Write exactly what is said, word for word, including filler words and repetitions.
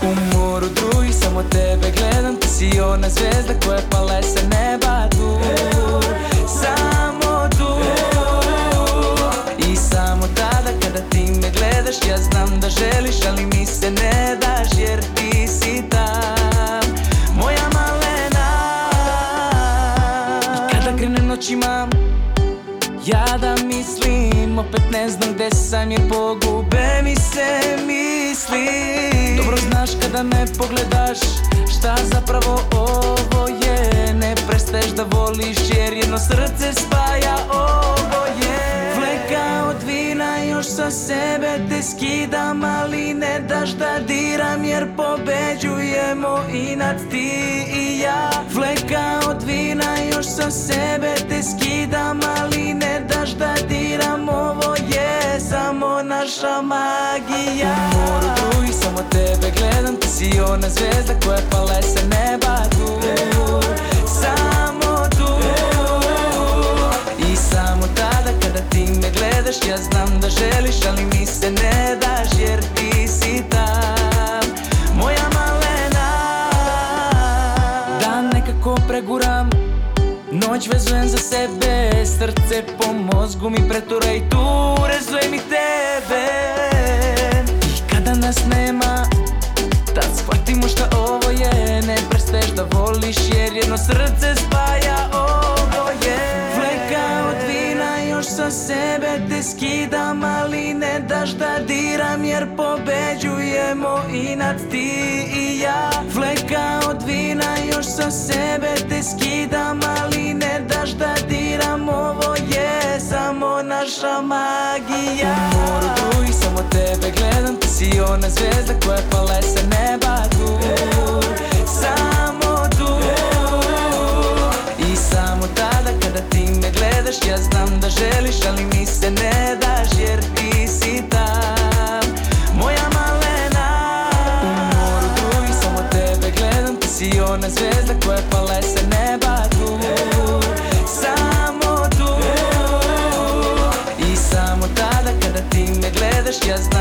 U moru drugih samo tebe gledam, ti si ona zvezda koja pale sa neba tu. Samo tu. I samo tada kada ti me gledaš, ja znam da želiš, ali mi se ne daš, jer ti si tam, moja malena. I kada krene noć imam ja da mislim, opet ne znam gde sam, jer pogube mi se misli. Dobro znaš kada me pogledaš šta zapravo ovo je. Ne prestaješ da voliš jer jedno srce spaja oboje. Fleka od vina još sa sebe te skidam, ali ne daš da diram, jer pobeđujemo inat ti i ja. Fleka od vina još sa sebe te skidam, ali ne daš da diram, ovo je samo naša magija. U moru drugih samo tebe gledam, ti si ona zvezda koja pale sa neba tu. Samo tu. I samo tada kada ti me gledaš, ja znam da želiš, ali mi se ne daš, jer ti si tam, moja malena. Dan nekako preguram, noć vezujem za sebe, srce po mozgu mi pretura i tu rezujem i tebe. I kada nas nema, tad shvatimo šta ovo je. Ne prestaješ da voliš jer jedno srce spaja oboje. Fleka od vina još sa sebe te skidam, ali ne daš da diram, jer pobeđujemo inat ti i ja. Fleka od vina još sa sebe te skidam, ali ne daš da diram, ovo je samo naša magija. U moru drugih samo tebe gledam, ti si ona zvezda koja pale sa neba tu. Samo tu. I samo tada kada ti me gledaš, ja znam da želiš, ali mi se ne daš, jer ti si tam, moja malena. U moru drugih samo tebe gledam, ti si ona zvezda koja pale sa neba tu. Samo tu. I samo tada kada ti me gledaš, ja znam